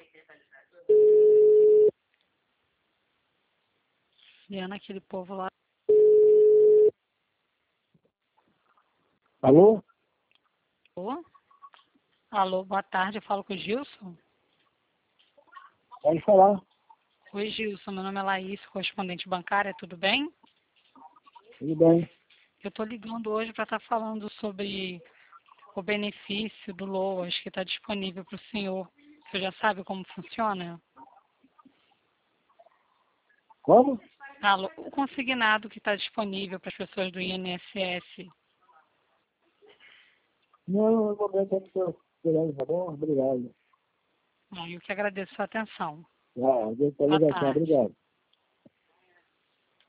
Liana, aquele povo lá. Alô? Alô? Alô, boa tarde, eu falo com o Gilson. Pode falar. Oi, Gilson, meu nome é Laís, correspondente bancária, tudo bem? Tudo bem. Eu estou ligando hoje para estar falando sobre o benefício do LOAS que está disponível para o senhor. Você já sabe como funciona? Como? Alô, o consignado que está disponível para as pessoas do INSS. Não, no momento eu não estou esperando, tá bom? Obrigado. Eu que agradeço a sua atenção. Ah, Deus tá Boa ligação. tarde. Obrigado.